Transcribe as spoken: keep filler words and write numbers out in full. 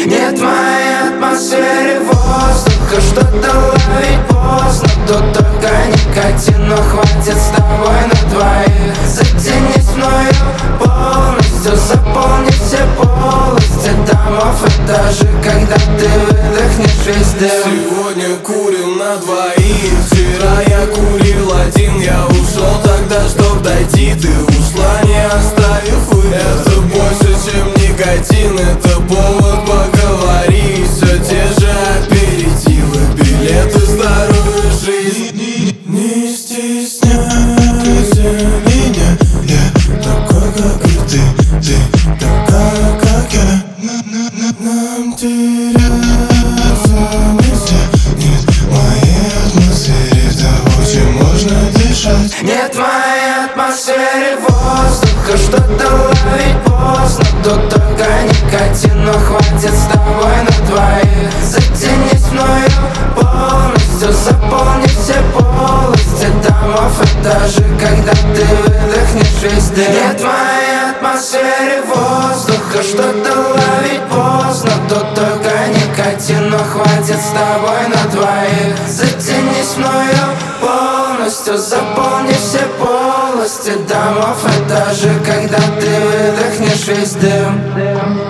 Нет в моей атмосфере воздуха, что-то ловить поздно. Тут только никотин, но хватит с тобой на двоих. Затянись мною полностью, заполни все полости домов, этажи, когда ты выдохнешь весь дым. Сегодня курил на двоих, вчера я курил один. Я ушел тогда, чтоб дойти, ты ушла, не оставив выход. Это больше, чем никотин, это повод поговорить. Все те же аперитивы, билеты в старую жизнь. Не стесняйся меня, я такой, как и ты, ты такая, как я. Нам теряться вместе, нет в моей атмосфере того, чем можно дышать. Нет в моей атмосфере воздуха, что-то ловить поздно. Тут только никотин, но хватит с тобой на двоих. Затянись мною полностью, заполни все полости домов, этажи, когда ты выдохнешь весь дым. Нет в моей атмосфере воздуха, что-то ловить поздно. Тут только никотин, но хватит с тобой на двоих. Затянись мною полностью, заполни все полости домов, этажи, когда ты выдохнешь весь дым.